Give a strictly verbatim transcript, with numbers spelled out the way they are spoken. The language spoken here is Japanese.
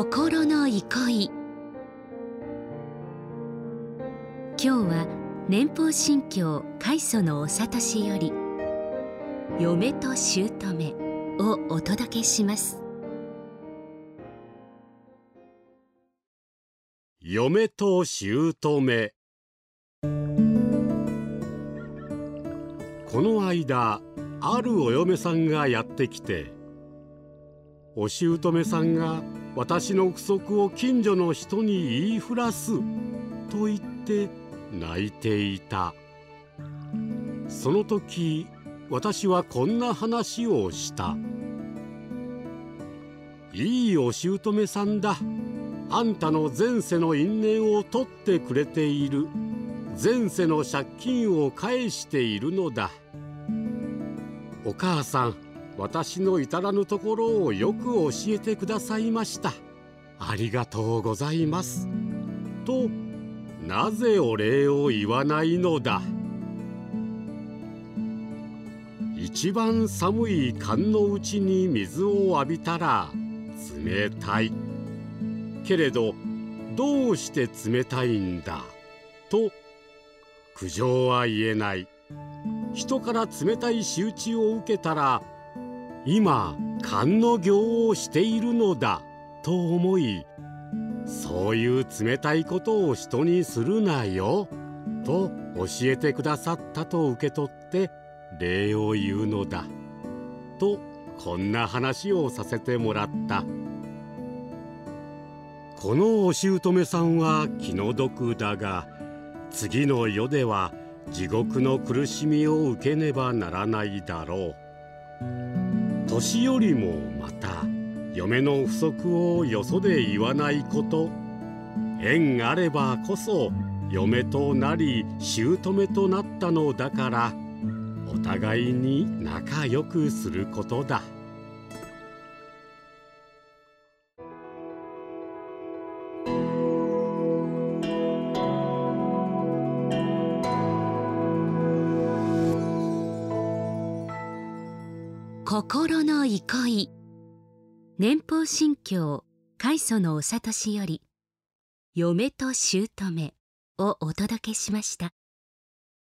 心の憩い。今日は年俸新教開祖のお諭しより嫁と姑をお届けします。 嫁と姑。この間あるお嫁さんがやってきて、お姑さんが私の不足を近所の人に言いふらすと言って泣いていた。その時私はこんな話をした。いいお姑さんだ。あんたの前世の因縁を取ってくれている。前世の借金を返しているのだ。お母さん、私の至らぬところをよく教えてくださいました。ありがとうございます。と、なぜお礼を言わないのだ。一番寒い寒のうちに水を浴びたら冷たい。けれど、どうして冷たいんだと苦情は言えない。人から冷たい仕打ちを受けたら、今寒の行をしているのだと思い、そういう冷たいことを人にするなよと教えてくださったと受け取って礼を言うのだと、こんな話をさせてもらった。このお姑さんは気の毒だが、次の世では地獄の苦しみを受けねばならないだろう。年寄りもまた嫁の不足をよそで言わないこと。縁あればこそ嫁となり姑となったのだから、お互いに仲良くすることだ。 心の憩い。年俸新教開祖のお諭しより嫁と姑をお届けしました。